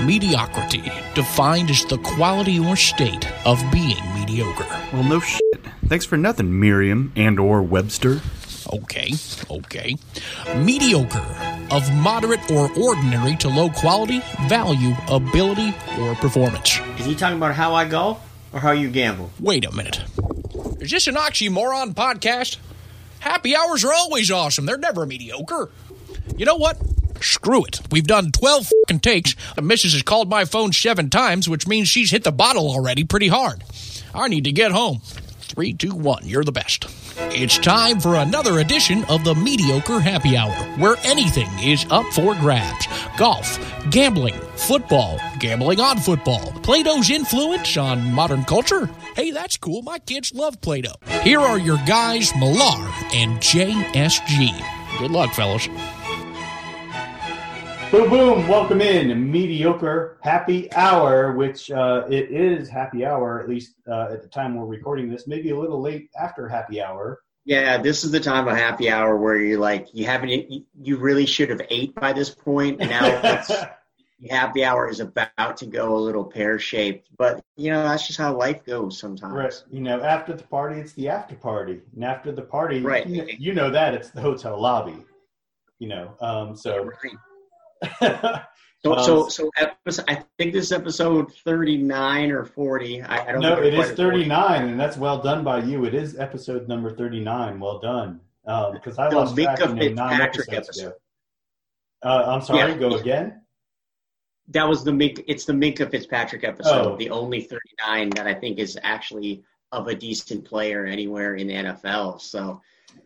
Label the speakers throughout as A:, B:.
A: mediocrity, defined as the quality or state of being mediocre.
B: Well, no shit. Thanks for nothing, Merriam and or Webster.
A: Okay. Mediocre, of moderate or ordinary to low quality, value, ability, or performance.
C: Is he talking about how I golf or how you gamble?
A: Wait a minute. Is this an oxymoron podcast? Happy hours are always awesome. They're never mediocre. You know what? Screw it. We've done 12 fucking takes. The missus has called my phone 7 times, which means she's hit the bottle already pretty hard. I need to get home. 3, 2, 1. You're the best. It's time for another edition of the Mediocre Happy Hour, where anything is up for grabs. Golf, gambling, football, gambling on football, Plato's influence on modern culture. Hey, that's cool. My kids love Plato. Here are your guys, Millar and JSG. Good luck, fellas.
B: Boom, boom. Welcome in. Mediocre Happy Hour, which it is happy hour, at least at the time we're recording this. Maybe a little late after happy hour.
C: Yeah, this is the time of happy hour where you're like, you really should have ate by this point, and now happy hour is about to go a little pear-shaped. But, that's just how life goes sometimes.
B: Right. After the party, it's the after party. And after the party,
C: right.
B: You know that, it's the hotel lobby. So...
C: Right. So I think this is episode 39 or 40. I don't know.
B: No, it is 39, and that's well done by you. It is episode number 39. Well done. Because I lost track of 9 episodes ago. I'm sorry. Go again.
C: That was it's the Minkah Fitzpatrick episode, the only 39 that I think is actually of a decent player anywhere in the NFL. So,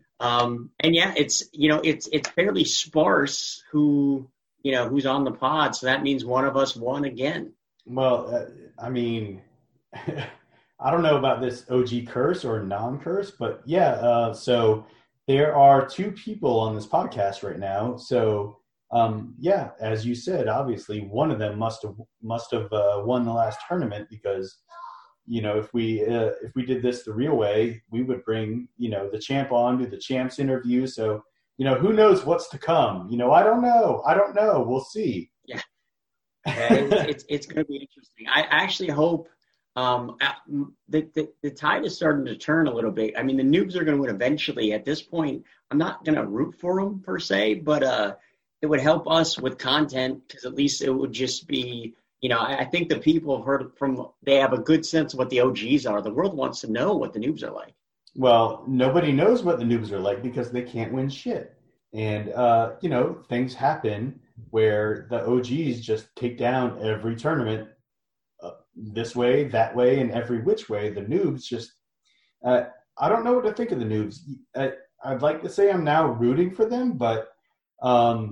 C: it's fairly sparse who's on the pod, so that means one of us won again.
B: Well, I don't know about this OG curse or non-curse, but so there are 2 people on this podcast right now. So, as you said, obviously one of them must have won the last tournament because, if we did this the real way, we would bring, the champ on, do the champ's interview. So, who knows what's to come? I don't know. We'll see.
C: Yeah. It's going to be interesting. I actually hope the tide is starting to turn a little bit. I mean, the noobs are going to win eventually. At this point, I'm not going to root for them per se, but it would help us with content because at least it would just be, I think the people have heard they have a good sense of what the OGs are. The world wants to know what the noobs are like.
B: Well, nobody knows what the noobs are like because they can't win shit. And, things happen where the OGs just take down every tournament this way, that way, and every which way. The noobs just I don't know what to think of the noobs. I'd like to say I'm now rooting for them, but I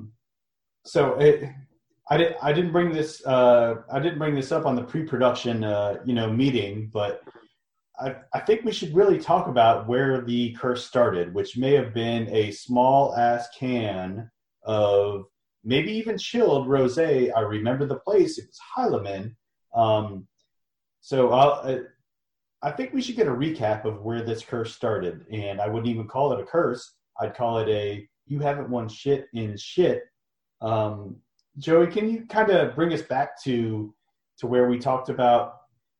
B: didn't bring this up on the pre-production, meeting, but I think we should really talk about where the curse started, which may have been a small-ass can of maybe even chilled rosé. I remember the place. It was Heilemann. I think we should get a recap of where this curse started. And I wouldn't even call it a curse. I'd call it you haven't won shit in shit. Joey, can you kind of bring us back to where we talked about,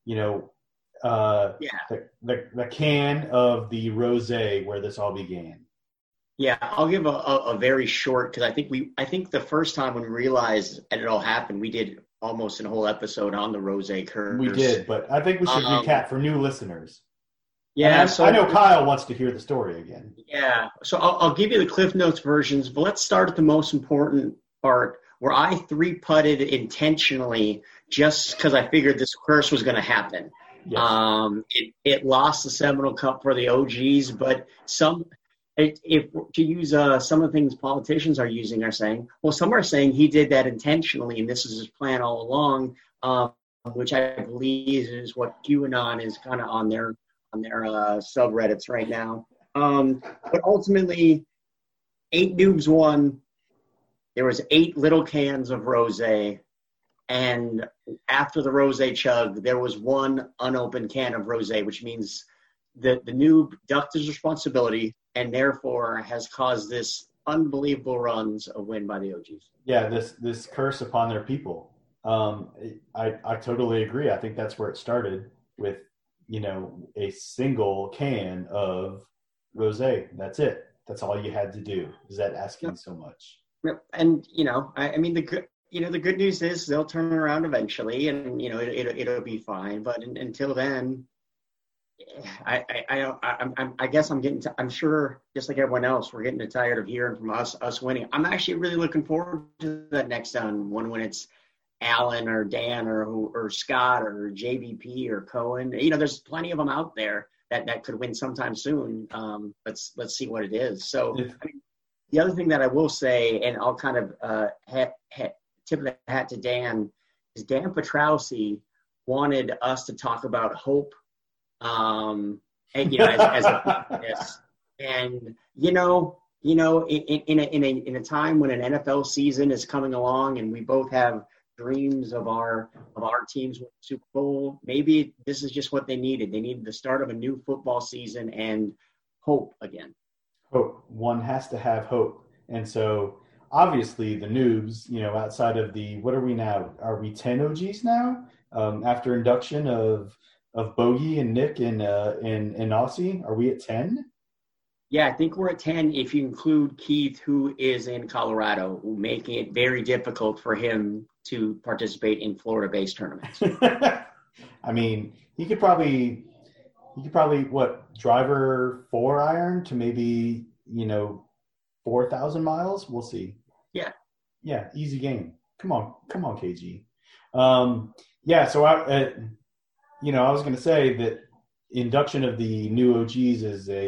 B: the can of the rosé where this all began?
C: Yeah, I'll give a very short because I think the first time when we realized that it all happened, we did almost a whole episode on the rosé curse.
B: We did, but I think we should recap for new listeners.
C: Yeah,
B: I know Kyle wants to hear the story again.
C: Yeah, so I'll give you the Cliff Notes versions, but let's start at the most important part where I 3-putted intentionally just because I figured this curse was going to happen. Yes. It lost the Seminole Cup for the OGs, but some of the things politicians are saying, well, some are saying he did that intentionally and this is his plan all along, which I believe is what QAnon is kind of on their subreddits right now. But ultimately, 8 noobs won. There was 8 little cans of rosé. And after the rosé chug, there was 1 unopened can of rosé, which means that the noob ducked his responsibility and therefore has caused this unbelievable runs of win by the OGs.
B: Yeah, this curse upon their people. I totally agree. I think that's where it started with, a single can of rosé. That's it. That's all you had to do. Is that asking so much?
C: And I mean the good news is they'll turn around eventually, and it'll be fine. But until then, I guess I'm sure, just like everyone else, we're getting tired of hearing from us winning. I'm actually really looking forward to that next one when it's Alan or Dan or Scott or JVP or Cohen. There's plenty of them out there that could win sometime soon. Let's see what it is. So the other thing that I will say, and I'll kind of tip of the hat to Dan, is Dan Petrowski wanted us to talk about hope. And in a time when an NFL season is coming along and we both have dreams of our teams with the Super Bowl, maybe this is just what they needed. They needed the start of a new football season and hope again.
B: Hope. One has to have hope. And so obviously the noobs, outside of what are we now? Are we 10 OGs now? After induction of Bogey and Nick and Aussie, are we at 10?
C: Yeah, I think we're at 10 if you include Keith, who is in Colorado, making it very difficult for him to participate in Florida-based tournaments.
B: I mean, he could probably driver 4-iron to maybe 4,000 miles. We'll see. Yeah, easy game. Come on, KG. So I was going to say that induction of the new OGs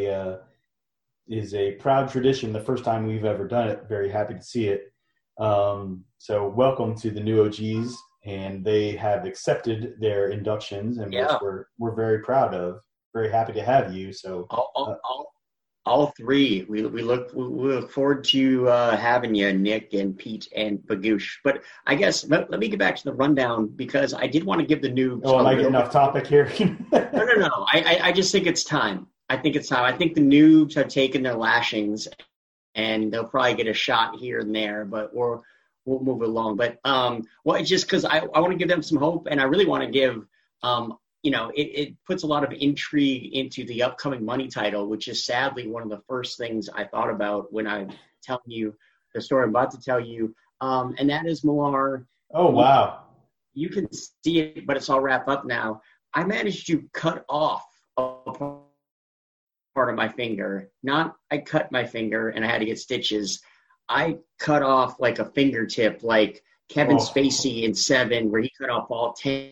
B: is a proud tradition. The first time we've ever done it. Very happy to see it. So welcome to the new OGs, and they have accepted their inductions, and which we're very proud of. Very happy to have you. So
C: all three. We look forward to having you, Nick and Pete and Bagoosh. But I guess let me get back to the rundown, because I did want to give the noobs.
B: Oh, am I getting off topic here?
C: No. I just think it's time. I think the noobs have taken their lashings, and they'll probably get a shot here and there, but we'll move along. But it's just because I want to give them some hope, and I really want to give it puts a lot of intrigue into the upcoming money title, which is sadly one of the first things I thought about when I'm telling you the story I'm about to tell you. And that is Millar.
B: Oh, wow.
C: You can see it, but it's all wrapped up now. I managed to cut off a part of my finger. Not I cut my finger and I had to get stitches. I cut off like a fingertip, like Kevin Spacey in Seven, where he cut off all 10.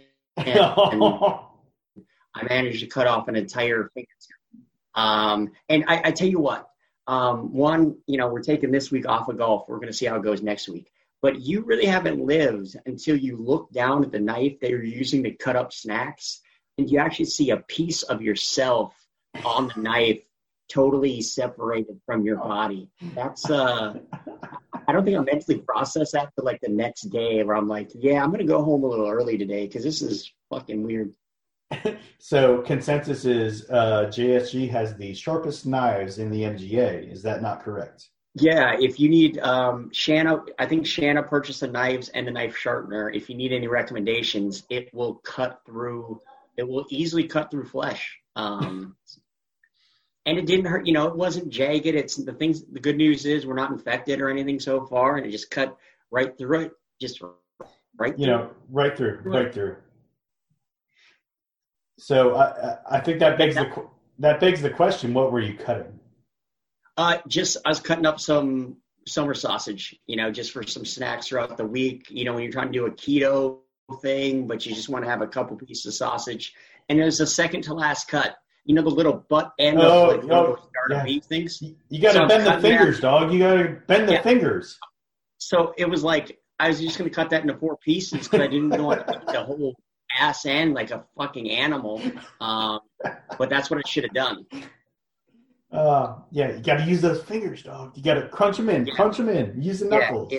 C: I managed to cut off an entire fingertip. And I tell you what, we're taking this week off of golf. We're going to see how it goes next week. But you really haven't lived until you look down at the knife that you're using to cut up snacks, and you actually see a piece of yourself on the knife totally separated from your body. That's I don't think I mentally processed that till like the next day, where I'm like, yeah, I'm going to go home a little early today because this is fucking weird.
B: So consensus is JSG has the sharpest knives in the MGA. Is that not correct?
C: Yeah, if you need Shanna, I think Shanna purchased the knives and the knife sharpener. If you need any recommendations, it will easily cut through flesh. And it didn't hurt, it wasn't jagged. The good news is we're not infected or anything so far, and it just cut right through it. Just right through.
B: Right through. So I think that begs the question: what were you cutting?
C: I was cutting up some summer sausage, just for some snacks throughout the week. When you're trying to do a keto thing, but you just want to have a couple pieces of sausage. And there's a second to last cut. The little butt end of starter beef things.
B: You got to bend the fingers, dog. You got to bend the fingers.
C: So it was like I was just going to cut that into 4 pieces because I didn't want to eat the whole ass end like a fucking animal. But that's what I should have done.
B: You got to use those fingers, dog. You got to crunch them in. Use the knuckles.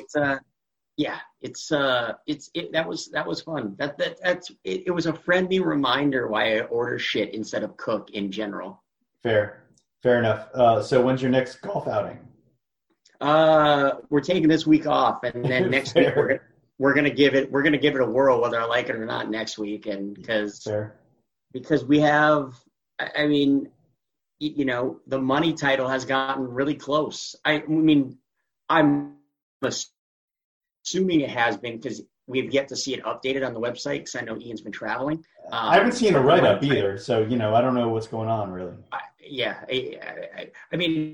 B: That was fun. It was a friendly reminder why I order shit instead of cook in general. Fair enough. So when's your next golf outing?
C: We're taking this week off, and then next week we're gonna give it a whirl, whether I like it or not, next week, and because we have, I mean, you know, the money title has gotten really close. I mean, I'm assuming it has been because we've yet to see it updated on the website because I know Ian's been traveling.
B: I haven't seen a write-up either, so, you know, I don't know what's going on, really.
C: I mean,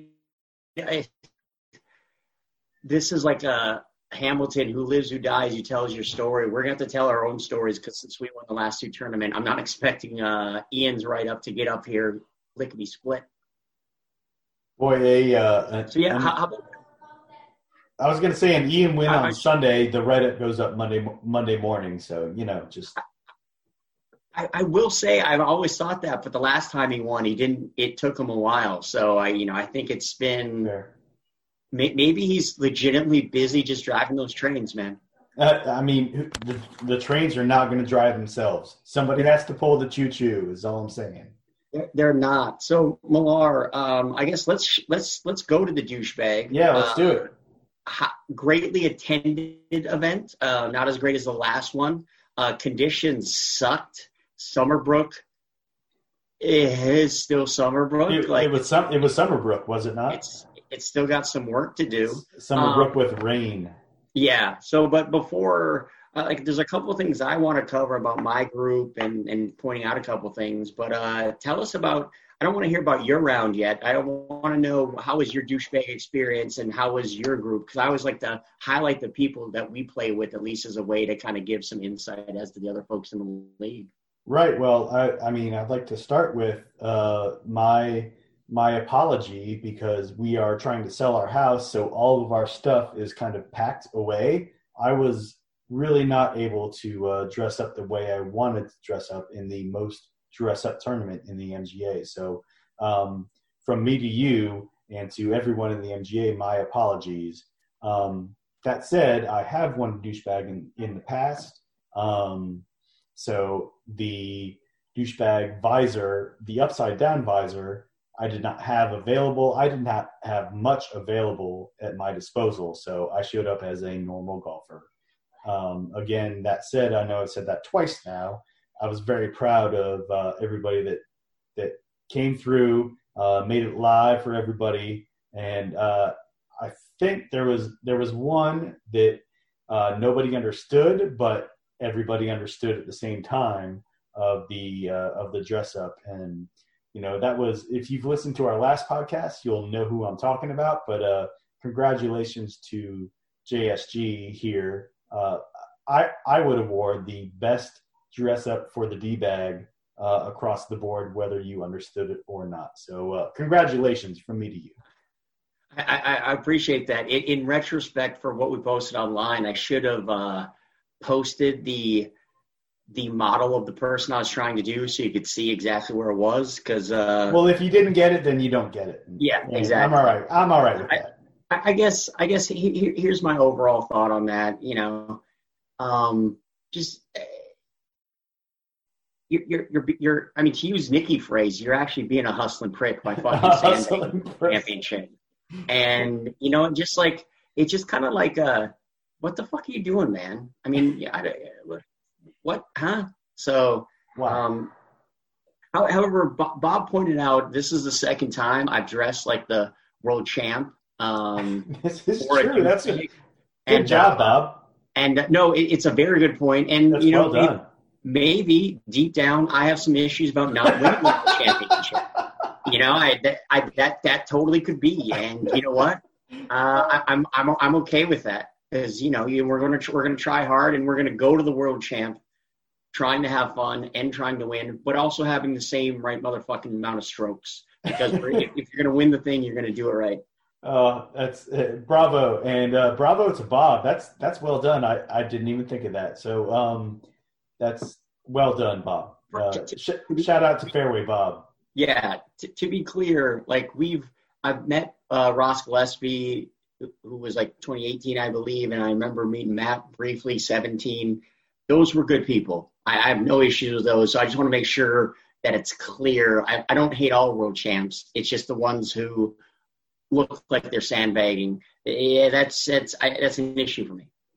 C: this is like a Hamilton, who lives, who dies, who tells your story. We're going to have to tell our own stories because since we won the last two tournaments, I'm not expecting Ian's write-up to get up here lickety-split.
B: Boy,
C: so, yeah, how about
B: I was going to say an Ian win on Sunday, the Reddit goes up Monday morning. So, you know, just.
C: I will say I've always thought that, but the last time he won, it took him a while. So I think it's been, maybe he's legitimately busy just driving those trains, man.
B: I mean, the trains are not going to drive themselves. Somebody has to pull the choo-choo is all I'm saying.
C: They're not. So Millar, I guess let's go to the douchebag.
B: Yeah, let's do it.
C: Greatly attended event, not as great as the last one. Conditions sucked. Summerbrook is still Summerbrook.
B: It was Summerbrook, was it not?
C: It's still got some work to do.
B: Summerbrook with rain.
C: Yeah. So, but before, there's a couple of things I want to cover about my group and pointing out a couple of things. But tell us about. I don't want to hear about your round yet. I want to know how was your douchebag experience and how was your group? Because I always like to highlight the people that we play with, at least as a way to kind of give some insight as to the other folks in the league.
B: Right. Well, I mean, I'd like to start with my apology because we are trying to sell our house, so all of our stuff is kind of packed away. I was really not able to dress up the way I wanted to dress up in the most dress-up tournament in the MGA. So from me to you and to everyone in the MGA, my apologies. That said, I have won douchebag in the past. So the douchebag visor, the upside-down visor, I did not have available. I did not have much available at my disposal, so I showed up as a normal golfer. Again, that said, I know I've said that twice now. I was very proud of everybody that came through, made it live for everybody, and I think there was one that nobody understood, but everybody understood at the same time of the dress up. And you know, that was, if you've listened to our last podcast, you'll know who I'm talking about. But congratulations to JSG here. I would award the best dress up for the D-bag across the board, whether you understood it or not. So congratulations from me to you.
C: I appreciate that. In retrospect, for what we posted online, I should have posted the model of the person I was trying to do so you could see exactly where it was. Because
B: well, if you didn't get it, then you don't get it.
C: Yeah, exactly.
B: I'm all right with that.
C: I guess here's my overall thought on that. You know, just you're. I mean, to use Nikki phrase, you're actually being a hustling prick by fucking saying championship. And you know, just like it's just kind of like what the fuck are you doing, man? I mean, what, huh? So,
B: wow.
C: However, Bob pointed out this is the second time I've dressed like the world champ.
B: This is true. That's a good job, Bob.
C: And no, it's a very good point. And
B: that's
C: you know,
B: well done.
C: Maybe deep down, I have some issues about not winning the championship. You know, that totally could be. And you know what? I'm okay with that because you know we're gonna try hard and we're gonna go to the world champ, trying to have fun and trying to win, but also having the same right motherfucking amount of strokes. Because if you're gonna win the thing, you're gonna do it right.
B: That's bravo, and bravo to Bob. That's well done. I didn't even think of that. So that's well done, Bob. Shout out to Fairway Bob.
C: Yeah, to be clear, like I've met Ross Gillespie, who was like 2018, I believe, and I remember meeting Matt briefly, 17. Those were good people. I have no issues with those, so I just want to make sure that it's clear. I don't hate all world champs. It's just the ones who look like they're sandbagging. Yeah, that's an issue for me.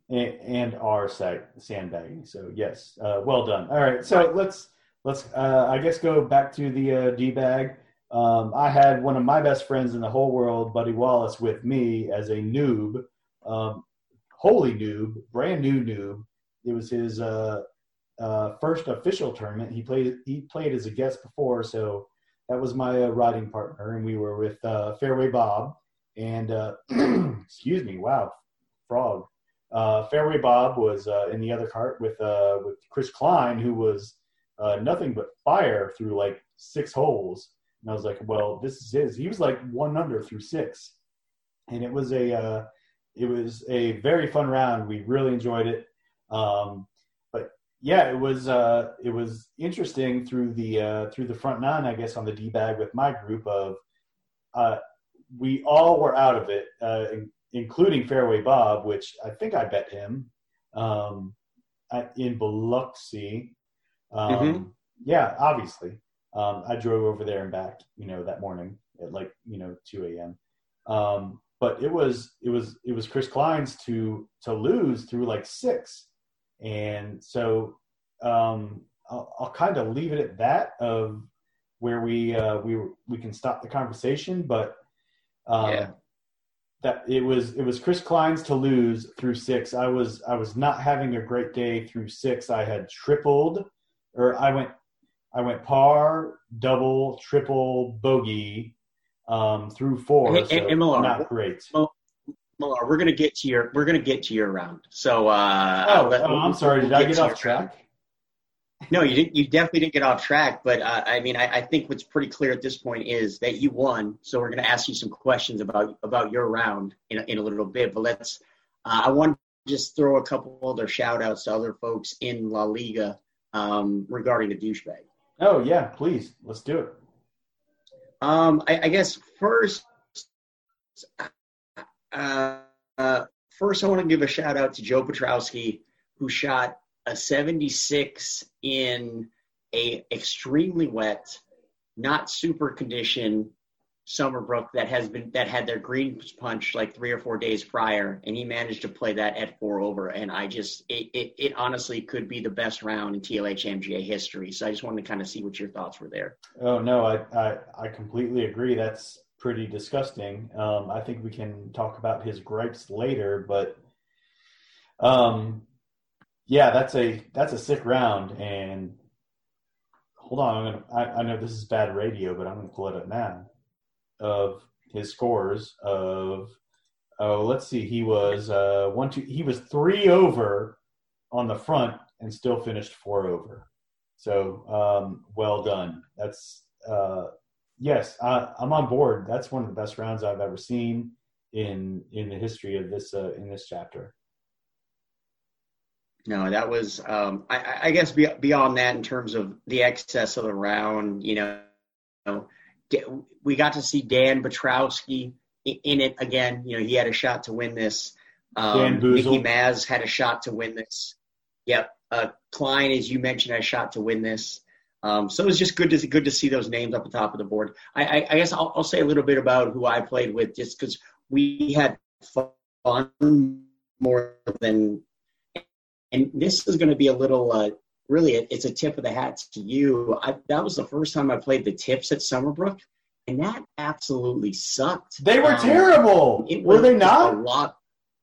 B: and are sandbagging. So yes, well done. All right, so let's I guess go back to the D-bag. I had one of my best friends in the whole world, Buddy Wallace, with me as a noob, holy noob, brand new noob. It was his first official tournament. He played as a guest before, so that was my riding partner, and we were with Fairway Bob and excuse me, wow, frog. Fairway Bob was in the other cart with Chris Klein, who was nothing but fire through like 6 holes. And I was like, well, this is his. He was like 1 under through 6, and it was a very fun round. We really enjoyed it. But yeah, it was interesting through the front 9, I guess, on the D-bag with my group of we all were out of it, including Fairway Bob, which I think I bet him in Biloxi. Yeah, obviously. I drove over there and back, that morning at like, 2 a.m. But it was Chris Klein's to lose through like 6. And so I'll kind of leave it at that of where we can stop the conversation, but that it was Chris Klein's to lose through 6. I was not having a great day through 6. I had tripled, or I went par, double, triple, bogey through 4.
C: And Millar,
B: not great.
C: Millar, we're gonna get to your round. So
B: I'm sorry. Did I get off track?
C: No, you didn't. You definitely didn't get off track. But I think what's pretty clear at this point is that you won. So we're gonna ask you some questions about your round in a little bit. But I want to just throw a couple other shout outs to other folks in La Liga regarding the douchebag.
B: Oh yeah, please, let's do it.
C: I guess first I want to give a shout out to Joe Petrowski, who shot a 76 in a extremely wet, not super condition Summerbrook that had their green punch like 3 or 4 days prior, and he managed to play that at 4 over. And it honestly could be the best round in TLH MGA history. So I just wanted to kind of see what your thoughts were there.
B: Oh no, I completely agree. That's pretty disgusting. I think we can talk about his gripes later, but yeah, that's a sick round. And hold on, I know this is bad radio, but I'm gonna pull it up now. Of his scores of let's see, he was 3 over on the front and still finished 4 over. So well done. That's yes, I'm on board. That's one of the best rounds I've ever seen in the history of this in this chapter.
C: No, that was I guess beyond that, in terms of the excess of the round, we got to see Dan Petrowski in it again. He had a shot to win this. Mickey Maz had a shot to win this. Yep. Klein, as you mentioned, had a shot to win this. So it was just good to see those names up the top of the board. I guess I'll say a little bit about who I played with, just because we had fun more than. And this is going to be a little. Really, it's a tip of the hat to you. That was the first time I played the tips at Summerbrook, and that absolutely sucked.
B: They were terrible. Were they not?
C: A lot.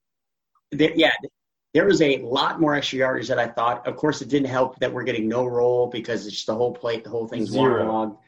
C: There was a lot more extra yardage that I thought. Of course, it didn't help that we're getting no roll because it's the whole thing's waterlogged.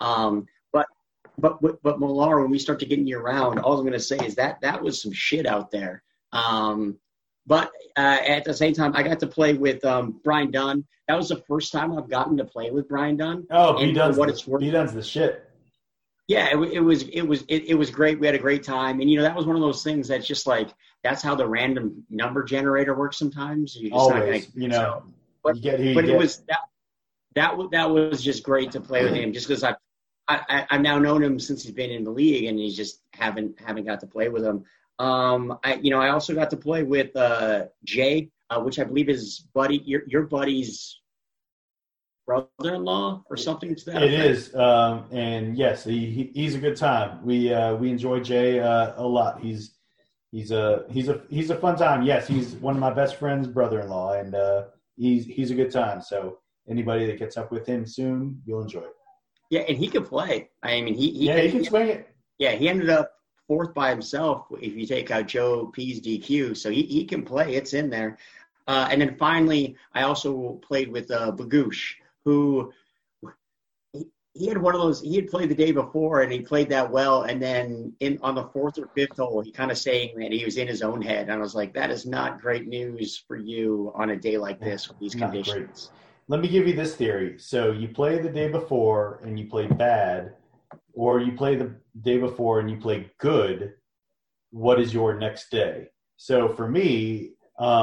C: But Millar, when we start to get in your round, all I'm going to say is that was some shit out there. But at the same time, I got to play with Brian Dunn. That was the first time I've gotten to play with Brian Dunn.
B: Oh, B-Dunn's the shit.
C: Yeah, it was great. We had a great time, and that was one of those things that's just like that's how the random number generator works. Sometimes you just
B: always,
C: But
B: you get who you
C: but
B: get.
C: It was that was just great to play with him, just because I've now known him since he's been in the league, and he's just haven't got to play with him. I also got to play with Jay, which I believe is your buddy's brother-in-law or something to that.
B: It is, and yes, he's a good time. We enjoy Jay a lot. He's he's a fun time. Yes, he's one of my best friend's brother-in-law, and he's a good time. So anybody that gets up with him soon, you'll enjoy it.
C: Yeah, and he can play. I mean, he
B: can swing it.
C: Yeah, he ended up fourth by himself if you take out Joe P's DQ. So he can play. It's in there. And then finally, I also played with Bagoosh, who he had one of those. He had played the day before, and he played that well. And then on the fourth or fifth hole, he kind of saying that he was in his own head. And I was like, that is not great news for you on a day like this with these conditions.
B: Great. Let me give you this theory. So you play the day before and you play bad, or you play the day before and you play good. What is your next day? So for me,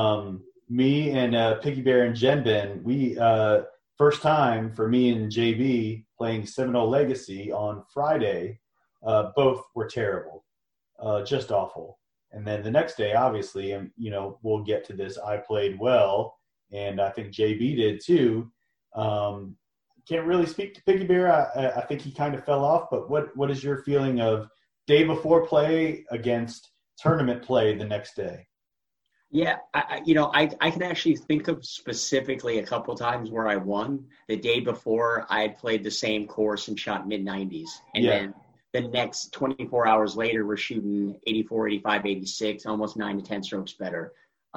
B: me and Piggy Bear and Jenbin, we first time for me and JB playing Seminole Legacy on Friday, both were terrible, just awful. And then the next day, obviously, and we'll get to this, I played well, and I think JB did too. Can't really speak to Piggy Bear. I think he kind of fell off, but what is your feeling of day before play against tournament play the next day?
C: Yeah, I can actually think of specifically a couple of times where I won. The day before, I had played the same course and shot mid-90s. And then the next 24 hours later, we're shooting 84, 85, 86, almost 9 to 10 strokes better.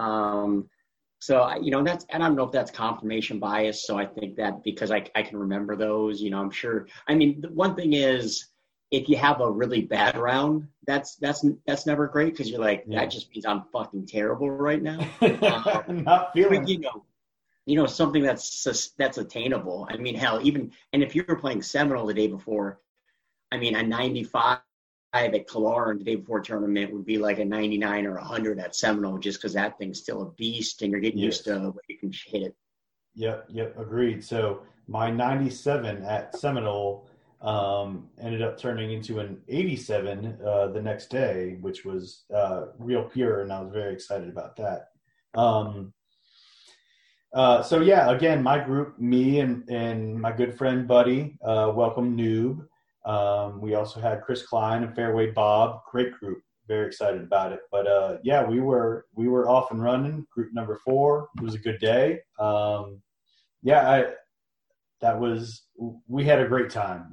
C: So, that's, and I don't know if that's confirmation bias. So I think that because I can remember those, I'm sure. I mean, the one thing is, if you have a really bad round, that's never great because you're like, that just means I'm fucking terrible right now.
B: Not feeling.
C: Something that's attainable. I mean, hell, and if you were playing Seminole the day before, I mean, a 95 at Killearn the day before tournament would be like a 99 or 100 at Seminole, just because that thing's still a beast and you're getting used to where you can hit it.
B: Yep, agreed. So my 97 at Seminole ended up turning into an 87 the next day, which was real pure, and I was very excited about that. So again, my group, me and my good friend Buddy, welcome Noob. We also had Chris Klein and Fairway Bob, great group, very excited about it. But we were off and running. Group number 4, it was a good day. We had a great time.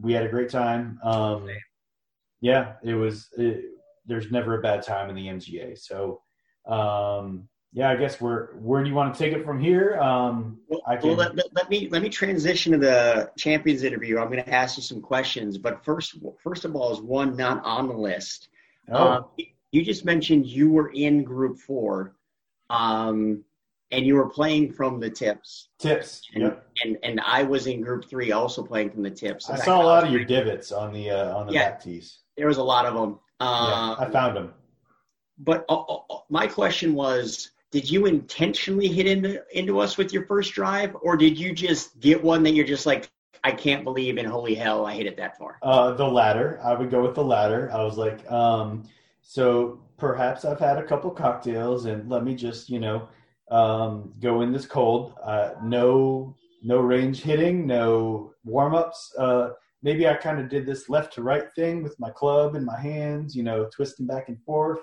B: There's never a bad time in the MGA. So, I guess where do you want to take it from here?
C: Let me transition to the Champions interview. I'm going to ask you some questions, but first of all, is one not on the list. You just mentioned you were in Group 4. And you were playing from the tips. And I was in Group 3 also playing from the tips.
B: I saw a lot of your divots on the back tees.
C: There was a lot of them.
B: I found them.
C: But my question was, did you intentionally hit into us with your first drive, or did you just get one that you're just like, I can't believe in holy hell I hit it that far?
B: The latter. I would go with the latter. I was like, so perhaps I've had a couple cocktails and let me just, go in this cold. No range hitting, no warm-ups. Maybe I kind of did this left to right thing with my club in my hands, twisting back and forth.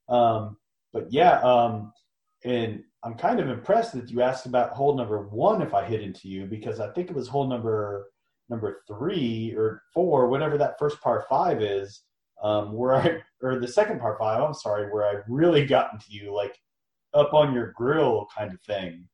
B: And I'm kind of impressed that you asked about hole number 1 if I hit into you, because I think it was hole number 3 or 4, whatever that first par 5 is, or the second par 5, I'm sorry, where I really got into you, like up on your grill kind of thing.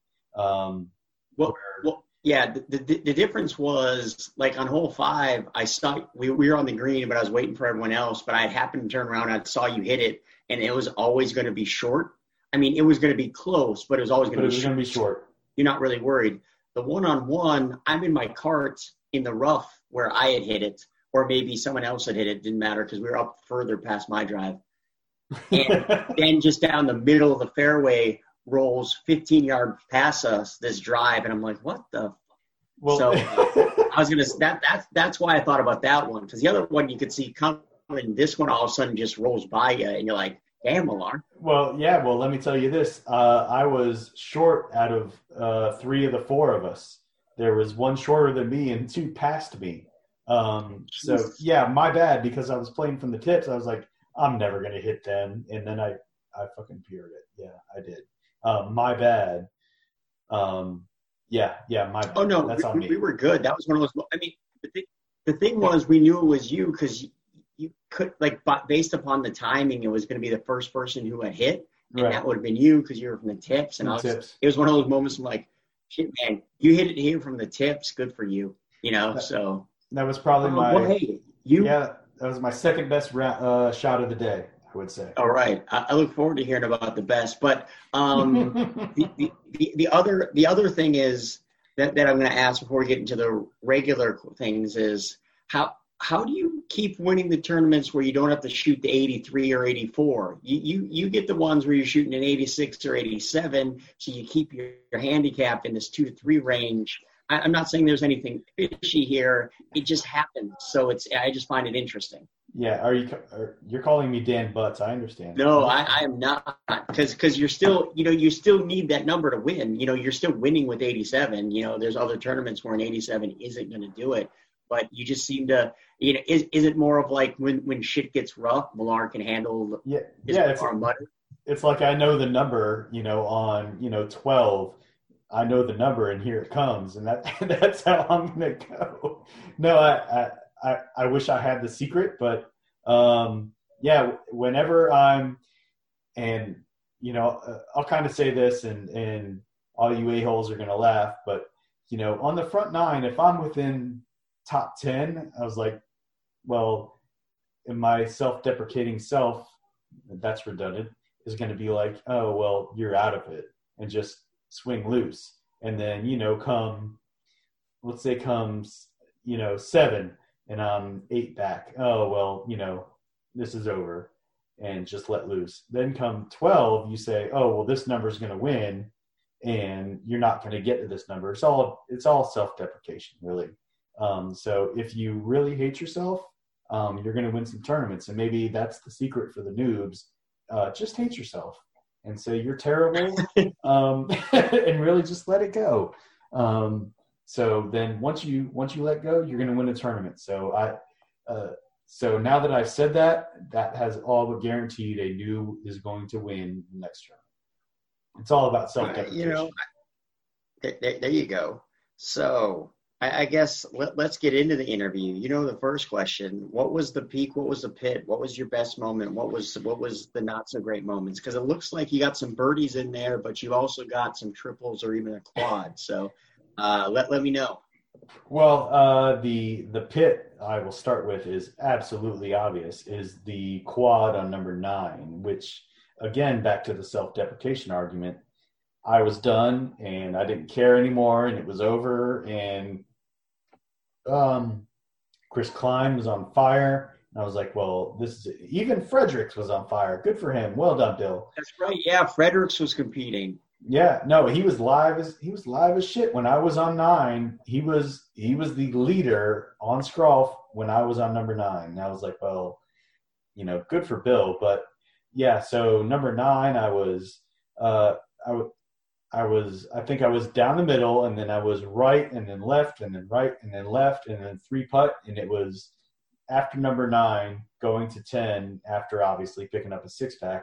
C: The difference was, like, on hole 5, I saw we were on the green, but I was waiting for everyone else. But I happened to turn around and I saw you hit it, and it was always going to be short. I mean, it was going to be close, but it was always going to be short. You're not really worried. The 1-on-1, I'm in my cart in the rough where I had hit it, or maybe someone else had hit it. Didn't matter because we were up further past my drive. And then just down the middle of the fairway rolls 15 yards past us, this drive, and I'm like, what the? So I was gonna. That's why I thought about that one, because the other one you could see coming. This one all of a sudden just rolls by you, and you're like, damn, Millar.
B: Well, let me tell you this. I was short out of 3 of the 4 of us. There was 1 shorter than me and 2 past me. My bad, because I was playing from the tips. I was like, I'm never going to hit them. And then I I fucking peered it. Yeah, I did. My bad. Yeah, my bad.
C: Oh no,
B: That's on me.
C: We were good. That was one of those. I mean, the thing was, we knew it was you because you could based upon the timing, it was going to be the first person who had hit, and
B: Right.
C: that would have been you because you were from the tips. And it was one of those moments. I'm like, shit, man, you hit it here from the tips. Good for you. So
B: that was probably that was my second best shot of the day, I would say.
C: All right. I look forward to hearing about the best. But the other thing is that I'm going to ask before we get into the regular things is how do you keep winning the tournaments where you don't have to shoot the 83 or 84? You get the ones where you're shooting an 86 or 87, so you keep your handicap in this 2 to 3 range. I'm not saying there's anything fishy here. It just happens. So I just find it interesting.
B: Yeah. You're calling me Dan Butts? I understand.
C: No, I am not, because you're still, you still need that number to win. You're still winning with 87. There's other tournaments where an 87 isn't going to do it, but you just seem to, is it more of like when shit gets rough, Millar can handle?
B: It's like I know the number, on 12. I know the number, and here it comes, and that's how I'm gonna go. No, I wish I had the secret, but whenever I'll kind of say this, and all you a-holes are gonna laugh, but on the front 9, if I'm within top 10, I was like, well, in my self-deprecating self, that's redundant, is going to be like, oh, well, you're out of it, and just swing loose. And then, let's say comes, 7 and I'm 8 back. Oh, well, this is over, and just let loose. Then come 12, you say, oh, well, this number is going to win, and you're not going to get to this number. It's all self-deprecation, really. So if you really hate yourself, you're going to win some tournaments. And maybe that's the secret for the noobs. Just hate yourself and say you're terrible, and really just let it go. So then once you let go, you're going to win a tournament. So so now that I've said that has all but guaranteed a noob is going to win the next tournament. It's all about self-deprecation.
C: There you go. So I guess let's get into the interview. The first question: what was the peak? What was the pit? What was your best moment? What was the not so great moments? Because it looks like you got some birdies in there, but you also got some triples or even a quad. So let me know.
B: Well, the pit I will start with is absolutely obvious. Is the quad on number 9, which again, back to the self-deprecation argument. I was done and I didn't care anymore, and it was over, and Chris Klein was on fire, and I was like, well, even Fredericks was on fire. Good for him. Well done, Bill.
C: That's right. Yeah, Fredericks was competing.
B: Yeah, no, he was live as shit. When I was on 9, he was the leader on Scrolf when I was on number 9. And I was like, well, good for Bill. But yeah, so number 9, I think I was down the middle, and then I was right and then left and then right and then left and then 3-putt. And it was after number 9 going to 10 after obviously picking up a 6-pack,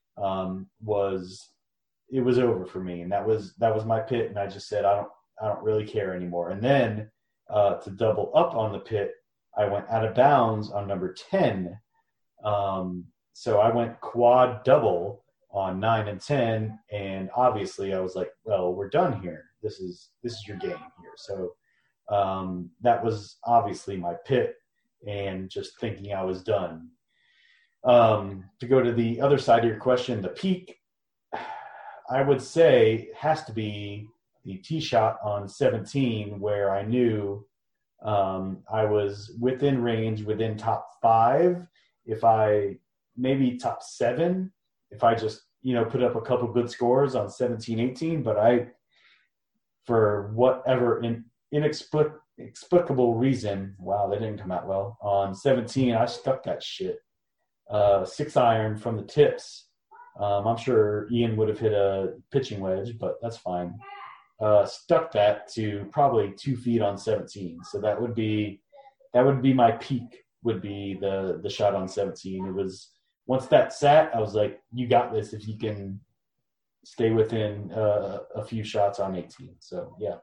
B: it was over for me. And that was my pit. And I just said, I don't really care anymore. And then to double up on the pit, I went out of bounds on number 10. So I went quad double on 9 and 10, and obviously I was like, well, we're done here. This is your game here. So that was obviously my pit, and just thinking I was done. To go to the other side of your question, the peak, I would say has to be the tee shot on 17, where I knew I was within range, within top 5, maybe top 7, if I just, put up a couple good scores on 17, 18, but for whatever inexplicable reason, wow, that didn't come out well. On 17, I stuck that shit. 6-iron from the tips. I'm sure Ian would have hit a pitching wedge, but that's fine. Stuck that to probably 2 feet on 17. So that would be my peak, would be the shot on 17. It was once that sat, I was like, you got this if you can stay within a few shots on 18. So, yeah.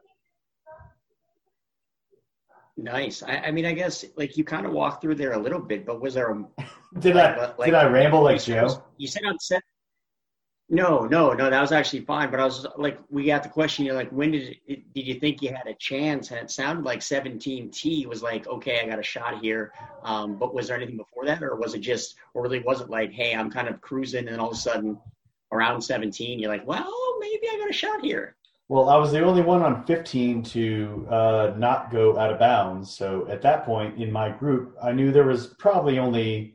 C: Nice. I mean, I guess like you kind of walked through there a little bit, but was there a
B: did I ramble like Joe?
C: You said on set. No, that was actually fine. But I was like, we got the question. You're like, when did you think you had a chance? And it sounded like 17T was like, okay, I got a shot here. But was there anything before that, or was it just, or really was it like, hey, I'm kind of cruising, and all of a sudden, around 17, you're like, well, maybe I got a shot here.
B: Well, I was the only one on 15 to not go out of bounds. So at that point in my group, I knew there was probably only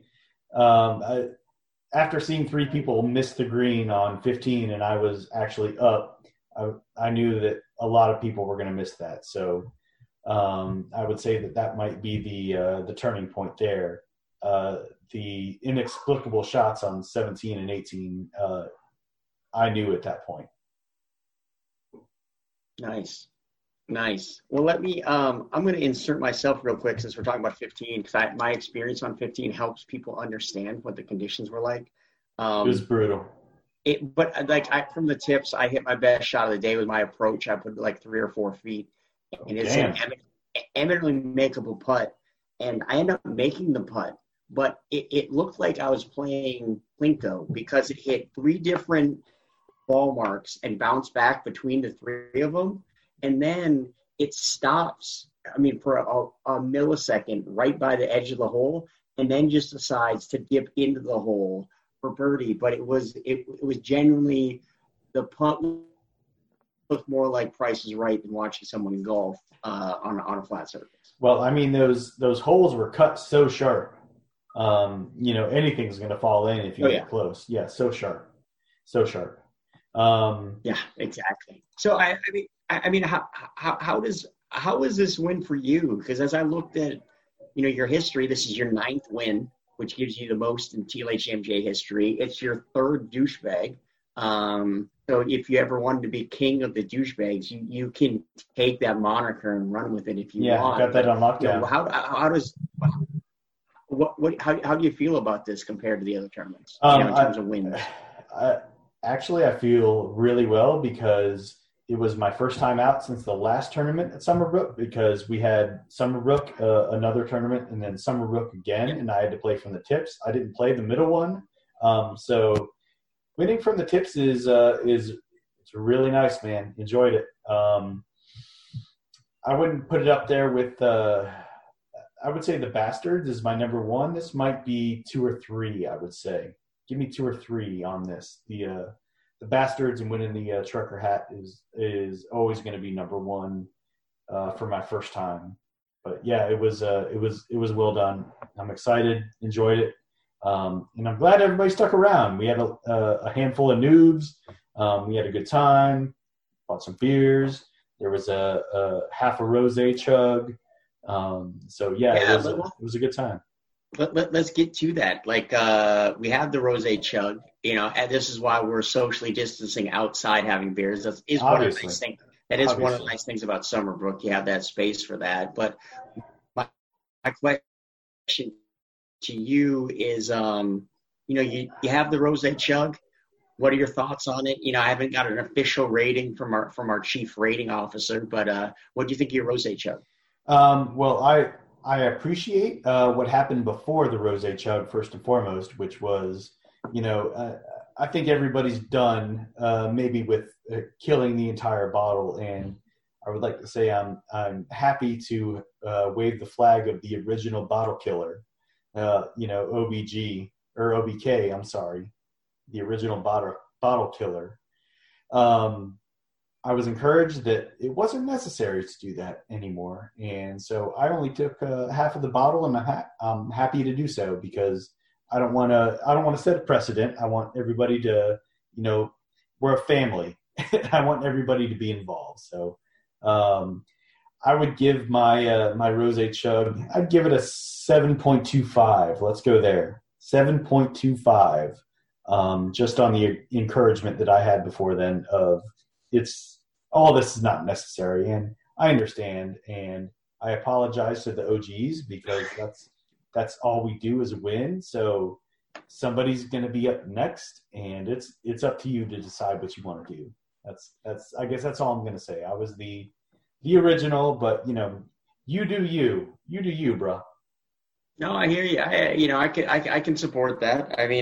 B: after seeing 3 people miss the green on 15 and I was actually up, I knew that a lot of people were going to miss that. So I would say that might be the turning point there. The inexplicable shots on 17 and 18, I knew at that point.
C: Nice. Well, let me, I'm going to insert myself real quick since we're talking about 15, because my experience on 15 helps people understand what the conditions were like.
B: It was brutal.
C: But like from the tips, I hit my best shot of the day with my approach. I put like 3 or 4 feet, and it's an eminently makeable putt. And I ended up making the putt, but it looked like I was playing Plinko because it hit 3 different ball marks and bounced back between the 3 of them. And then it stops, I mean, for a millisecond right by the edge of the hole, and then just decides to dip into the hole for birdie. But it was genuinely, the putt looked more like Price is Right than watching someone golf on a flat surface.
B: Well, I mean, those holes were cut so sharp. Anything's going to fall in if you get close. Yeah, so sharp.
C: Yeah, exactly. So I mean, how is this win for you? Because as I looked at, your history, this is your 9th win, which gives you the most in TLHMJ history. It's your 3rd douchebag. So if you ever wanted to be king of the douchebags, you can take that moniker and run with it if you want.
B: Yeah, got that on lockdown.
C: How do you feel about this compared to the other tournaments in terms of wins?
B: Actually, I feel really well because it was my first time out since the last tournament at Summerbrook, because we had Summerbrook, another tournament, and then Summerbrook again, and I had to play from the tips. I didn't play the middle one. So winning from the tips is it's really nice, man. Enjoyed it. I wouldn't put it up there with I would say the Bastards is my number 1. This might be 2 or 3, I would say. Give me 2 or 3 on this. The Bastards and winning the trucker hat is always going to be number 1 for my first time. But yeah, it was well done. I'm excited, enjoyed it, and I'm glad everybody stuck around. We had a handful of noobs. We had a good time. Bought some beers. There was a half a rosé chug. So yeah, it was a good time.
C: Let's get to that. Like, we have the rosé chug, and this is why we're socially distancing outside having beers. That is one of the nice things. That is one of the nice things about Summerbrook. You have that space for that. But my question to you is, you have the rosé chug. What are your thoughts on it? I haven't got an official rating from our chief rating officer, but what do you think of your rosé chug?
B: Well, I appreciate what happened before the rosé chug, first and foremost, which was, I think everybody's done maybe with killing the entire bottle, and I would like to say I'm happy to wave the flag of the original bottle killer, OBG or OBK. I'm sorry, the original bottle killer. I was encouraged that it wasn't necessary to do that anymore. And so I only took half of the bottle, and I'm happy to do so because I don't want to set a precedent. I want everybody to, we're a family. I want everybody to be involved. So I would give my my rosé chug, I'd give it a 7.25. Let's go there. 7.25. Just on the encouragement that I had before then of all this is not necessary, and I understand, and I apologize to the OGs because that's all we do is win. So somebody's going to be up next, and it's up to you to decide what you want to do. That's I guess that's all I'm going to say. I was the original, but you do you, bro.
C: No, I hear you. I can support that. I mean,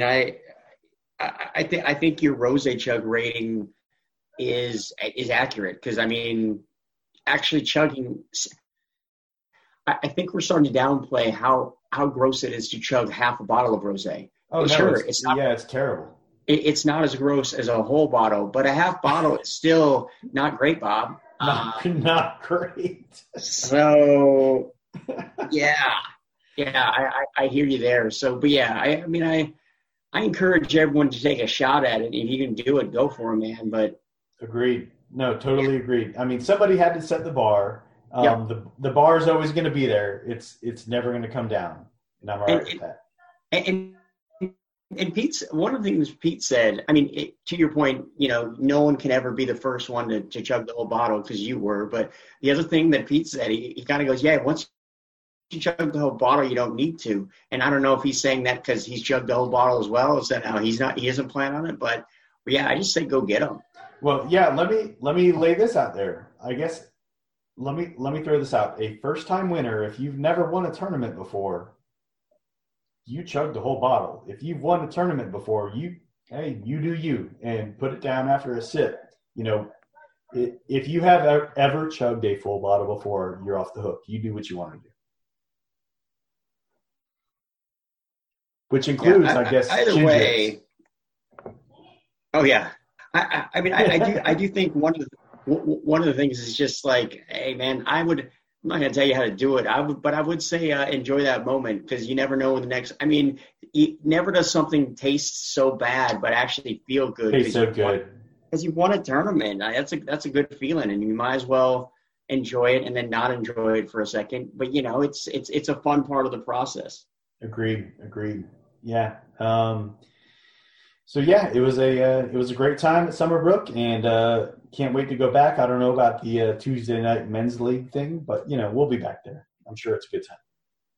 C: I think your rose chug rating is accurate, because I mean, actually chugging, I think we're starting to downplay how gross it is to chug half a bottle of rosé.
B: Oh, no,
C: sure,
B: it's not. Yeah, it's terrible.
C: It's not as gross as a whole bottle, but a half bottle is still not great, Bob.
B: Not great.
C: So, yeah, I hear you there. So, but yeah, I mean, I encourage everyone to take a shot at it. If you can do it, go for it, man. But
B: agreed. No, totally agreed. I mean, somebody had to set the bar. The bar is always going to be there. It's never going to come down, and I'm all right with that.
C: And Pete's, one of the things Pete said, I mean, to your point, no one can ever be the first one to chug the whole bottle, because you were. But the other thing that Pete said, he kind of goes, yeah, once you chug the whole bottle, you don't need to. And I don't know if he's saying that because he's chugged the whole bottle as well. Is that how he doesn't plan on it? But yeah, I just say go get them.
B: Well, yeah, let me lay this out there. I guess let me throw this out. A first-time winner, if you've never won a tournament before, you chug the whole bottle. If you've won a tournament before, you do you, and put it down after a sip. If you have ever chugged a full bottle before, you're off the hook. You do what you want to do. Which includes, I guess,
C: either way. Oh yeah, I mean, I do think one of the things is just like, hey man, I'm not going to tell you how to do it. But I would say enjoy that moment, because you never know when the next. I mean, never does something taste so bad, but actually feel good.
B: Tastes so good
C: because you won a tournament. That's a good feeling, and you might as well enjoy it and then not enjoy it for a second. But it's a fun part of the process.
B: Agreed. Yeah. So yeah, it was a great time at Summerbrook, and can't wait to go back. I don't know about the Tuesday night men's league thing, but we'll be back there. I'm sure it's a good time.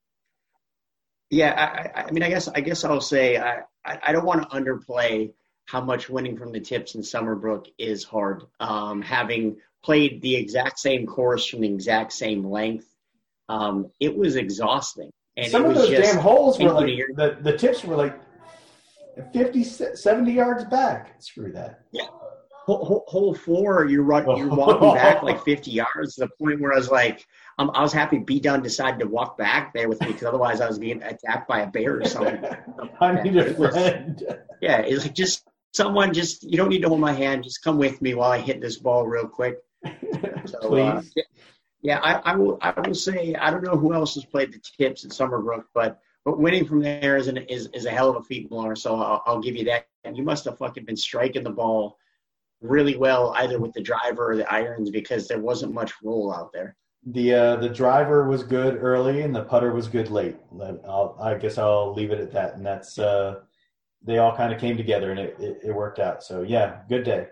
C: Yeah, I mean, I guess I'll say I don't want to underplay how much winning from the tips in Summerbrook is hard. Having played the exact same course from the exact same length, it was exhausting. And
B: some of those damn holes were like the tips were like 50, 70 yards back. Screw that.
C: Yeah. Hole 4, you're walking back like 50 yards, to the point where I was like, I was happy B Dunn decided to walk back there with me, because otherwise I was being attacked by a bear or something.
B: I need a friend.
C: It's like, you don't need to hold my hand. Just come with me while I hit this ball real quick. So,
B: please.
C: I will say, I don't know who else has played the tips at Summerbrook, but winning from there is a hell of a feat, Lauren. So I'll give you that. And you must have fucking been striking the ball really well, either with the driver or the irons, because there wasn't much roll out there.
B: The driver was good early, and the putter was good late. I guess I'll leave it at that. And that's they all kind of came together, and it worked out. So yeah, good day.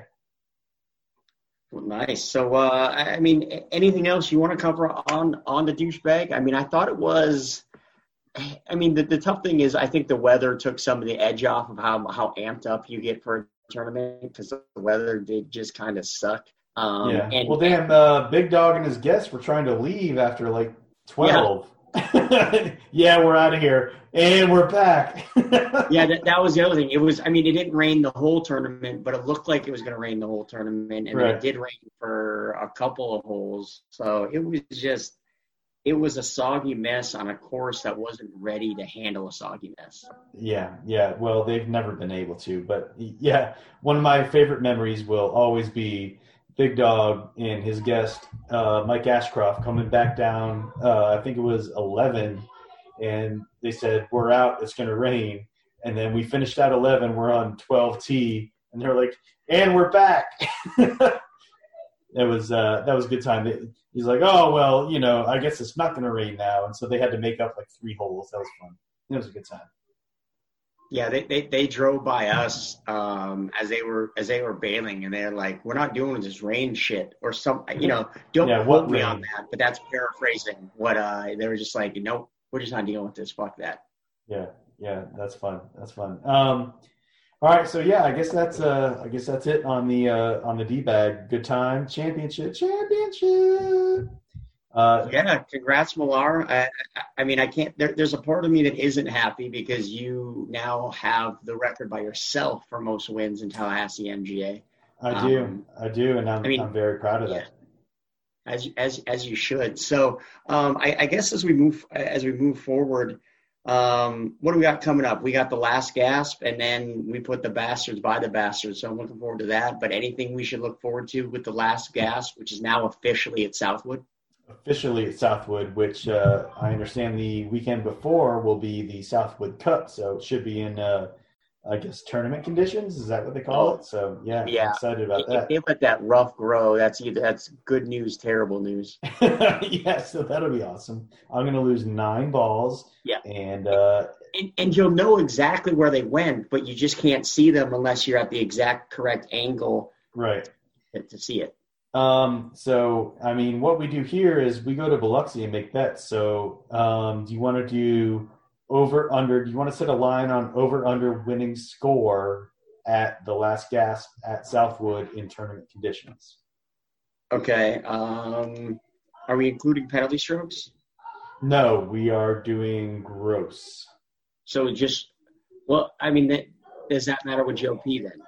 C: Well, nice. So I mean, anything else you want to cover on the douchebag? I mean, I thought it was. I mean, the tough thing is, I think the weather took some of the edge off of how amped up you get for a tournament, because the weather did just kind of suck.
B: Yeah. Well, damn, Big Dog and his guests were trying to leave after like 12. Yeah, we're out of here, and we're back.
C: Yeah, that was the other thing. It was, I mean, it didn't rain the whole tournament, but it looked like it was going to rain the whole tournament, and then it did rain for a couple of holes. So it was a soggy mess on a course that wasn't ready to handle a soggy mess.
B: Yeah. Well, they've never been able to. But, yeah, one of my favorite memories will always be Big Dog and his guest, Mike Ashcroft, coming back down, I think it was 11, and they said, we're out, it's going to rain. And then we finished out 11, we're on 12T, and they're like, and we're back. That was a good time. He's like, oh, well, I guess it's not going to rain now. And so they had to make up like 3 holes. That was fun. It was a good time.
C: Yeah, they drove by us as they were bailing, and they're like, we're not doing this rain shit or some, don't quote me on that, but that's paraphrasing what they were just like, nope, we're just not dealing with this. Fuck that.
B: Yeah. Yeah, that's fun. That's fun. All right, so yeah, I guess that's it on the D-bag. Good time, championship.
C: Yeah, congrats, Millar. I mean, I can't. There's a part of me that isn't happy because you now have the record by yourself for most wins in Tallahassee MGA.
B: I do, and I'm very proud of that.
C: As you should. So I guess as we move forward, what do we got coming up? We got the Last Gasp, and then we put the Bastards by the Bastards. So I'm looking forward to that. But anything we should look forward to with the Last Gasp, which is now officially at Southwood?
B: Officially at Southwood, which I understand the weekend before will be the Southwood Cup. So it should be in, I guess, tournament conditions. Is that what they call it? So yeah, I'm excited about that.
C: If they let that rough grow, that's good news, terrible news.
B: Yeah, so that'll be awesome. I'm going to lose 9 balls.
C: Yeah,
B: and
C: you'll know exactly where they went, but you just can't see them unless you're at the exact correct angle,
B: right,
C: to see it.
B: So, I mean, what we do here is we go to Biloxi and make bets. So, do you want to do over, under? Do you want to set a line on over, under winning score at the Last Gasp at Southwood in tournament conditions?
C: Okay. Are we including penalty strokes?
B: No, we are doing gross.
C: So does that matter with Joe P then?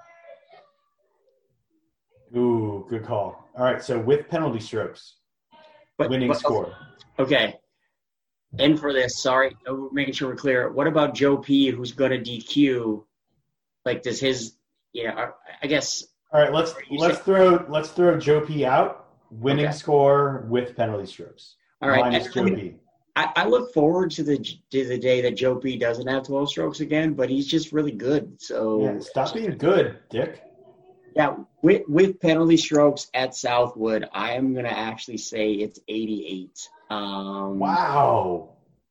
B: Ooh, good call. All right, so with penalty strokes, winning score.
C: Okay. And for this, making sure we're clear. What about Joe P, who's going to DQ? Like, does his, I guess.
B: All right, let's throw Joe P out. Winning score with penalty strokes.
C: All right,
B: minus Joe P.
C: I look forward to the day that Joe P doesn't have 12 strokes again, but he's just really good. So
B: yeah, stop being good, Dick.
C: Yeah, with penalty strokes at Southwood, I am going to actually say it's 88.
B: Wow.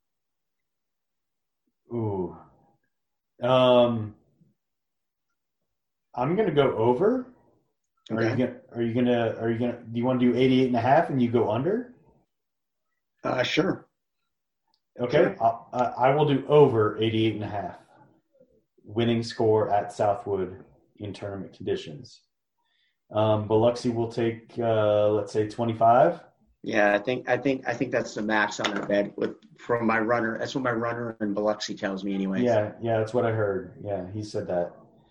B: Ooh. I'm going to go over. Okay. Are you gonna do you want to do 88.5 and you go under?
C: Sure.
B: Okay. Sure. I will do over 88.5. Winning score at Southwood in tournament conditions. Biloxi will take let's say 25.
C: Yeah, I think that's the max on our bet from my runner. That's what my runner in Biloxi tells me anyway.
B: Yeah, that's what I heard. Yeah, he said that.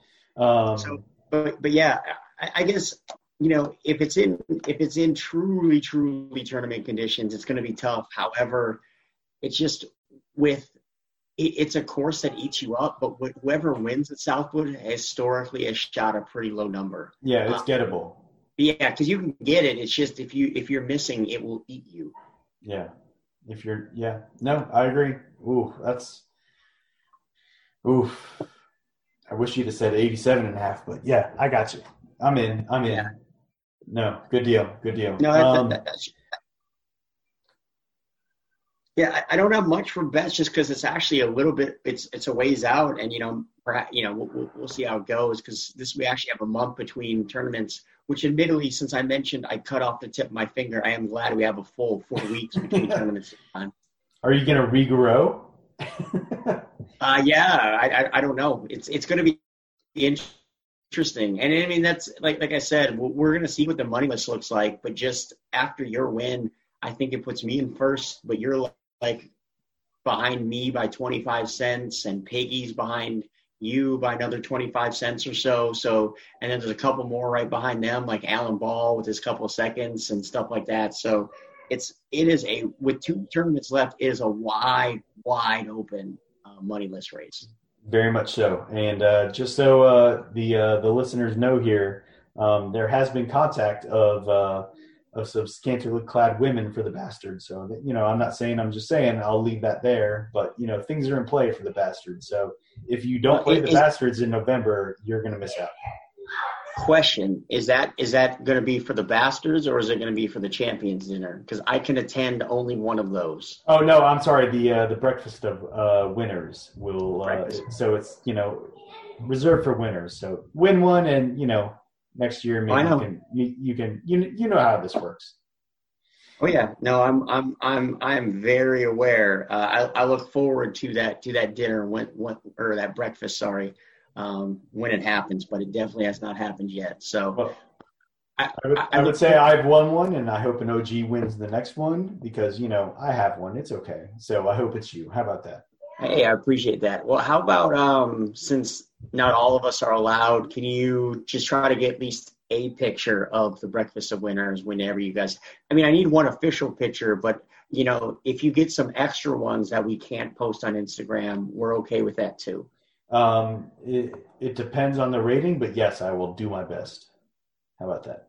C: But yeah, I guess if it's in truly tournament conditions, it's going to be tough. However, it's just it's a course that eats you up, but whoever wins at Southwood historically has shot a pretty low number.
B: Yeah, it's gettable.
C: Yeah, because you can get it. It's just if you're missing, it will eat you.
B: Yeah, no, I agree. Oof. I wish you'd have said 87.5, but yeah, I got you. I'm in. Yeah. No, good deal.
C: No, yeah, I don't have much for bets just because it's actually a little bit. It's a ways out, and perhaps we'll see how it goes because we actually have a month between tournaments. Which, admittedly, since I mentioned I cut off the tip of my finger, I am glad we have a full 4 weeks between tournaments this time.
B: Are you going to regrow?
C: Yeah, I don't know. It's going to be interesting, and I mean that's like I said, we're going to see what the money list looks like. But just after your win, I think it puts me in first. But you're like behind me by 25 cents, and Peggy's behind you by another 25 cents or so. So, and then there's a couple more right behind them, like Alan Ball with his couple of seconds and stuff like that. So it is with 2 tournaments left, it is a wide open money list race.
B: Very much so. And just so the listeners know here, there has been contact of some scantily clad women for the Bastards. So, I'm not saying, I'm just saying, I'll leave that there. But, things are in play for the Bastards. So if you don't play the Bastards in November, you're going to miss out.
C: Question, is that going to be for the Bastards or is it going to be for the Champions Dinner? Because I can attend only one of those.
B: Oh, no, I'm sorry. The Breakfast of Winners will so it's, reserved for winners. So win one and, next year maybe you can how this works.
C: Oh yeah, no, I'm very aware. I look forward to that dinner or that breakfast. Sorry, when it happens, but it definitely has not happened yet. So
B: Well,
C: I,
B: I would say I've won one, and I hope an OG wins the next one because I have one. It's okay. So I hope it's you. How about that?
C: Hey, I appreciate that. Well, how about since not all of us are allowed, can you just try to get at least a picture of the Breakfast of Winners whenever you guys? I mean, I need one official picture, but if you get some extra ones that we can't post on Instagram, we're okay with that too.
B: It depends on the rating, but yes, I will do my best. How about that?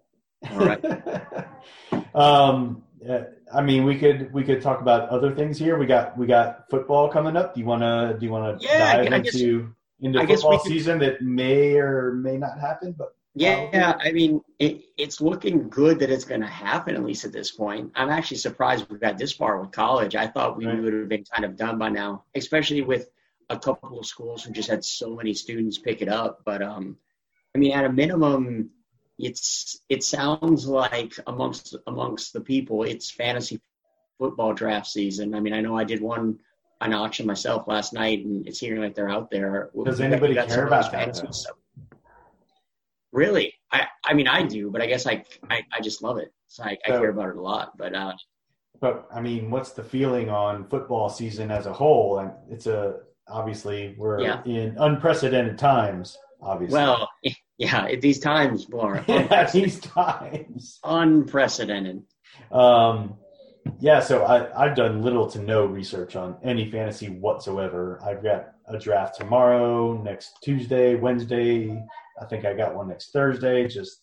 C: All right.
B: I mean, we could talk about other things here. We got football coming up. Do you want to dive into football season that may or may not happen? But
C: yeah, I mean, it's looking good that it's going to happen, at least at this point. I'm actually surprised we got this far with college. I thought we would have been kind of done by now, especially with a couple of schools who just had so many students pick it up. But I mean, at a minimum, it sounds like amongst the people, it's fantasy football draft season. I mean, I know I did an auction myself last night, and it's hearing like they're out there.
B: Does anybody care about that?
C: Really? I mean, I do, but I guess I just love it. So I care about it a lot. But
B: I mean, what's the feeling on football season as a whole? And obviously we're in unprecedented times. Obviously.
C: Well, yeah, these times, Laura.
B: These times.
C: Unprecedented.
B: Yeah, so I've done little to no research on any fantasy whatsoever. I've got a draft tomorrow, next Tuesday, Wednesday. I think I got one next Thursday.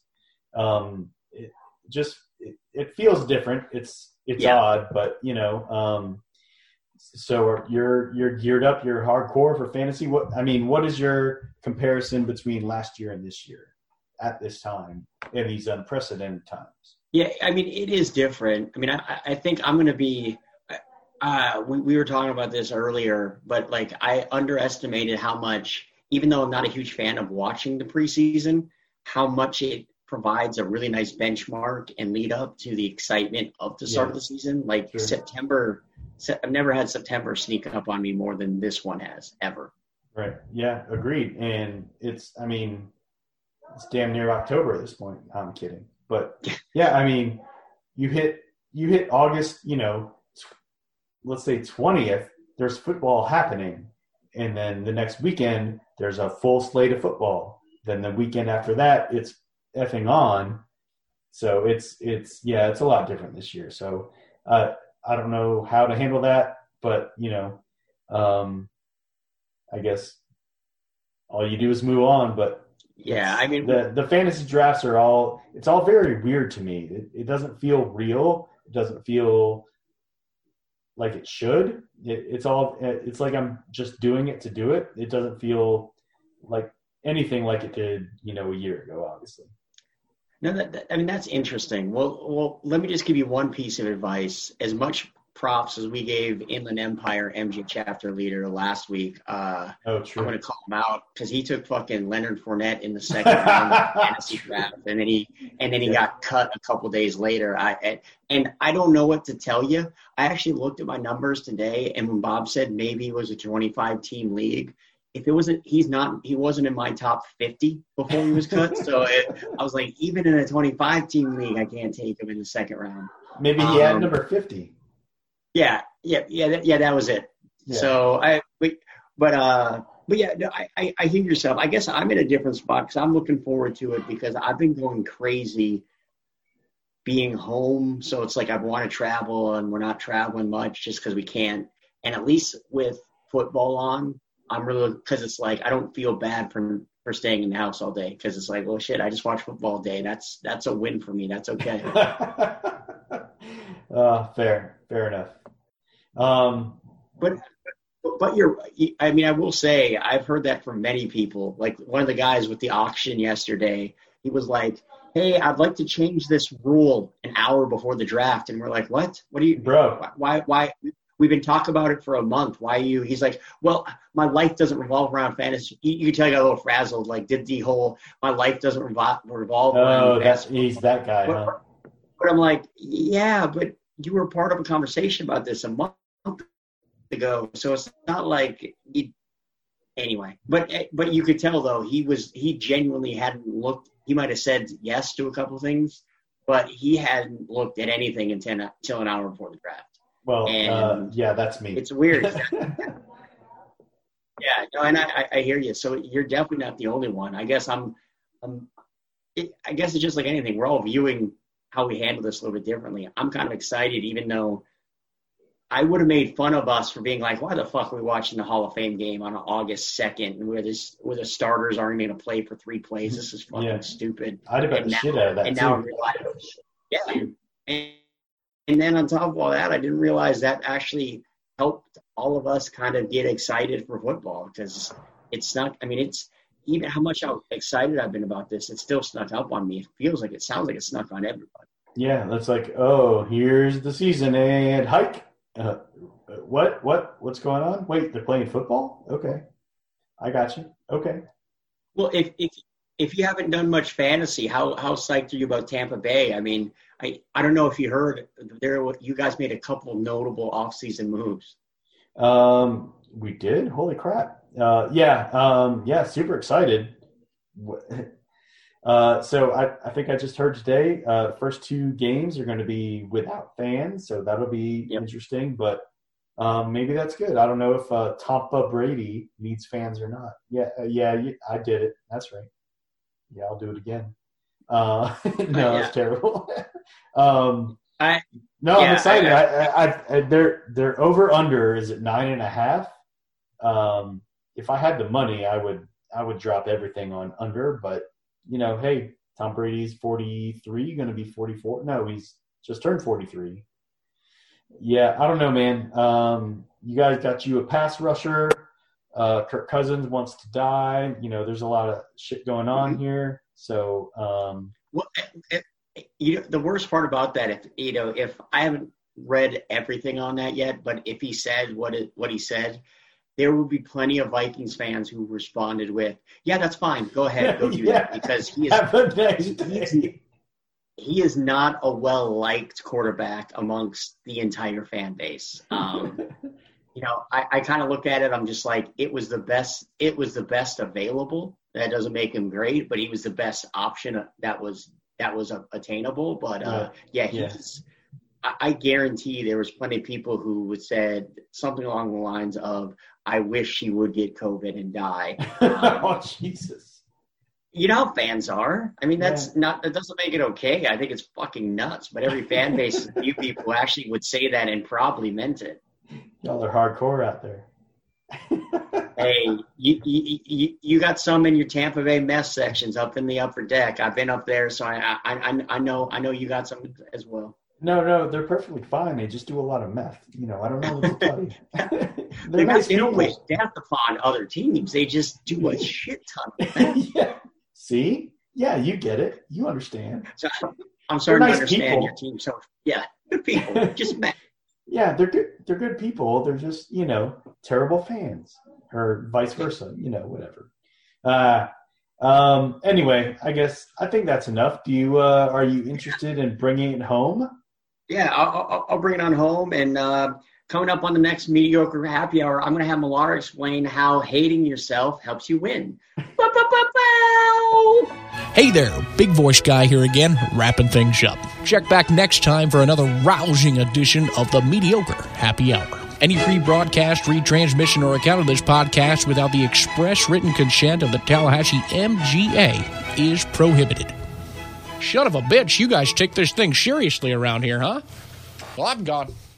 B: It feels different. It's odd, but so you're geared up, you're hardcore for fantasy. What is your comparison between last year and this year at this time in these unprecedented times?
C: Yeah, I mean, it is different. I mean, I think I'm going to be we were talking about this earlier, but like I underestimated how much, even though I'm not a huge fan of watching the preseason, how much it provides a really nice benchmark and lead up to the excitement of the start of the season. Like September, I've never had September sneak up on me more than this one has ever.
B: Right. Yeah, agreed. And it's damn near October at this point. I'm kidding. But yeah, I mean, you hit August, let's say 20th, there's football happening. And then the next weekend, there's a full slate of football. Then the weekend after that, it's effing on. So it's a lot different this year. So I don't know how to handle that, but I guess all you do is move on. But
C: yeah, I mean,
B: the fantasy drafts it's all very weird to me. It doesn't feel real. It doesn't feel like it should. It's like I'm just doing it to do it. It doesn't feel like anything like it did, a year ago, obviously.
C: No, that's interesting. Well, let me just give you one piece of advice. As much props as we gave Inland Empire MJ chapter leader last week,
B: true.
C: I'm going to call him out because he took fucking Leonard Fournette in the second round of the fantasy draft, and then he got cut a couple days later. I don't know what to tell you. I actually looked at my numbers today, and when Bob said maybe it was a 25-team league, if it wasn't, he wasn't in my top 50 before he was cut. So I was like, even in a 25-team league, I can't take him in the second round.
B: Maybe he had number 50.
C: Yeah, that was it. Yeah. So I hear yourself. I guess I'm in a different spot because I'm looking forward to it because I've been going crazy being home. So it's like I want to travel and we're not traveling much just because we can't. And at least with football on, I'm really, because it's like I don't feel bad for staying in the house all day because it's like, well, shit, I just watch football all day. That's a win for me. That's okay.
B: Fair enough.
C: But I will say I've heard that from many people. Like one of the guys with the auction yesterday, he was like, hey, I'd like to change this rule an hour before the draft. And we're like, what? What do you,
B: bro?
C: Why? We've been talking about it for a month. Why you? He's like, well, my life doesn't revolve around fantasy. You can tell I got a little frazzled. Like, did the whole my life doesn't revolve around fantasy.
B: He's that guy, huh?
C: But I'm like, yeah, but you were part of a conversation about this a month ago, so it's not like anyway. But you could tell though he genuinely hadn't looked. He might have said yes to a couple of things, but he hadn't looked at anything until an hour before the draft.
B: Well, yeah, that's me.
C: It's weird. Yeah, no, and I hear you. So you're definitely not the only one. I guess I guess it's just like anything. We're all viewing how we handle this a little bit differently. I'm kind of excited, even though I would have made fun of us for being like, why the fuck are we watching the Hall of Fame game on August 2nd where the starters aren't even going to play for 3 plays? This is fucking stupid.
B: I'd have bet the shit out of that,
C: and
B: too.
C: now I realize, yeah. And then on top of all that, I didn't realize that actually helped all of us kind of get excited for football, because it's not, I mean, it's even how much excited I've been about this, it still snuck up on me. It sounds like it snuck on everybody.
B: Yeah, that's like, oh, here's the season and hike. What's going on? Wait, they're playing football? Okay. I got you. Okay.
C: Well, if you haven't done much fantasy, how psyched are you about Tampa Bay? I mean, I don't know if you heard you guys made a couple notable offseason moves.
B: We did? Holy crap. Yeah, super excited. So I think I just heard today, first 2 games are going to be without fans, so that'll be interesting, but maybe that's good. I don't know if Tampa Brady needs fans or not. Yeah, I did it. That's right. Yeah, I'll do it again. No, that's terrible. I'm excited. Their over under is at 9.5. If I had the money, I would drop everything on under, but hey, Tom Brady's 43, going to be 44. No, he's just turned 43. Yeah, I don't know, man. You guys got you a pass rusher. Kirk Cousins wants to die. There's a lot of shit going on here. So,
C: the worst part about that, if I haven't read everything on that yet, but if he said what he said, there will be plenty of Vikings fans who responded with, "Yeah, that's fine. Go ahead, go do that," because he is not a well-liked quarterback amongst the entire fan base. I kind of look at it. I'm just like, it was the best available. That doesn't make him great, but he was the best option that was attainable. But I guarantee there was plenty of people who would said something along the lines of, "I wish he would get COVID and die."
B: Oh, Jesus.
C: You know how fans are. I mean, that doesn't make it okay. I think it's fucking nuts. But every fan base is a few people who actually would say that and probably meant it.
B: Y'all are hardcore out there.
C: Hey, you got some in your Tampa Bay mess sections up in the upper deck. I've been up there, so I know you got some as well.
B: No, they're perfectly fine. They just do a lot of meth. I don't know what to tell you.
C: They don't wish death upon other teams. They just do a shit ton of meth.
B: Yeah. See? Yeah, you get it. You understand.
C: So I'm starting to understand
B: people.
C: Your team. So yeah, good people. Just meth.
B: Yeah, they're good. They're good people. They're just, terrible fans, or vice versa. Whatever. Anyway, I think that's enough. Are you interested in bringing it home?
C: Yeah, I'll bring it on home. And coming up on the next Mediocre Happy Hour, I'm going to have Millar explain how hating yourself helps you win.
A: Hey there, Big Voice Guy here again, wrapping things up. Check back next time for another rousing edition of the Mediocre Happy Hour. Any rebroadcast, retransmission, or account of this podcast without the express written consent of the Tallahassee MGA is prohibited. Son of a bitch, you guys take this thing seriously around here, huh? Well, I'm gone.